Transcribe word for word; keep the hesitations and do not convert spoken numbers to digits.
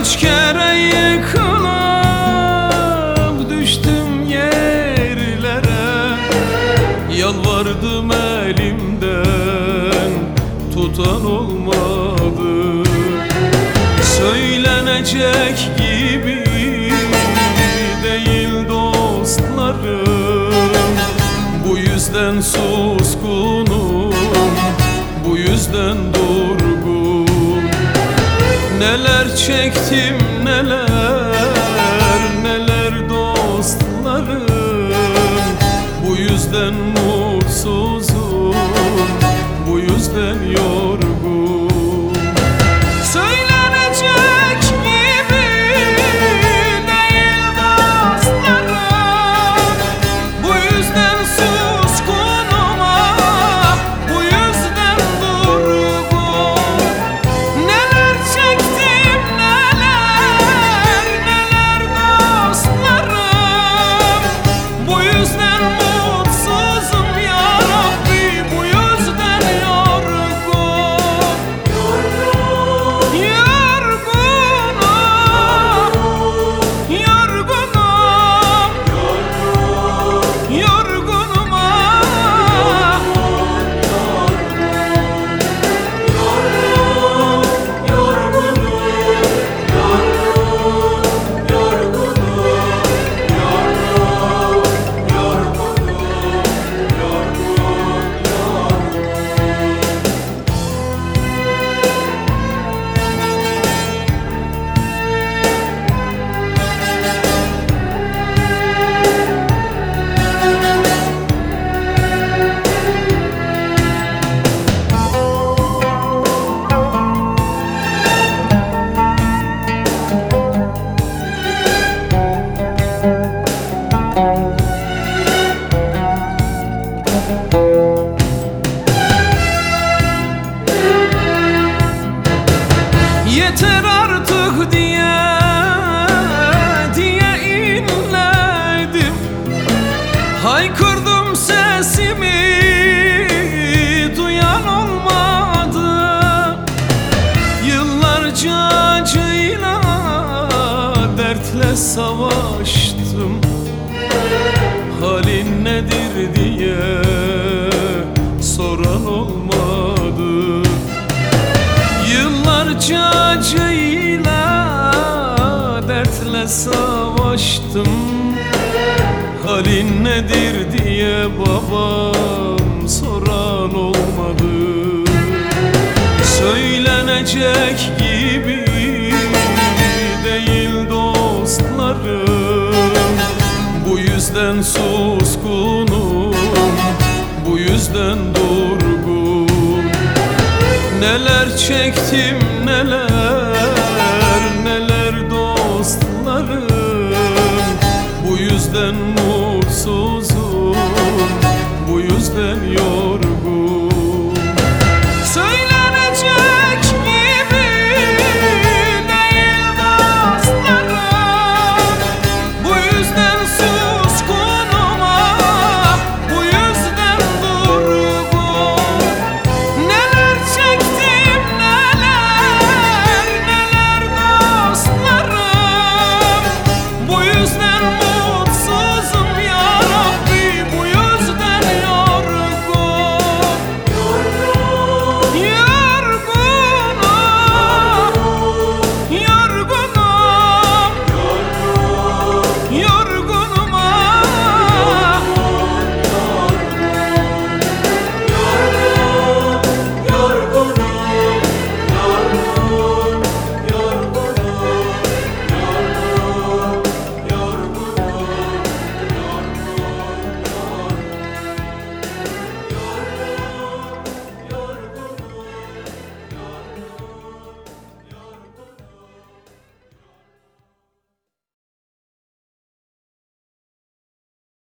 Kaç kere yıkılıp düştüm yerlere, yalvardım elimden tutan olmadı. Söylenecek gibi değil dostlarım, bu yüzden suskunum, bu yüzden durgun. Neler çektim neler, neler dostlarım, bu yüzden mutsuzum, bu yüzden yorgun. Söylenecek gibi değil dostlarım, bu yüzden suskunum, bu yüzden durgun. Neler çektim neler, neler dostlarım, bu yüzden mutsuzum ya Rabbi, bu yüzden yorgun. Yorgunum, yorgunum, yeter artık diye diye inledim, haykırdım sesimi, duyan olmadı. Yıllarca acıyla dertle savaştım, halin nedir diye soran olmadı. Yıllarca acıyla dertle savaştım, halin nedir diye babam soran olmadı. Söylenecek gibi değil dostlarım, bu yüzden suskunum, bu yüzden durgun. Neler çektim neler, neler dostlarım, bu yüzden mutsuzum, bu yüzden yorgunum.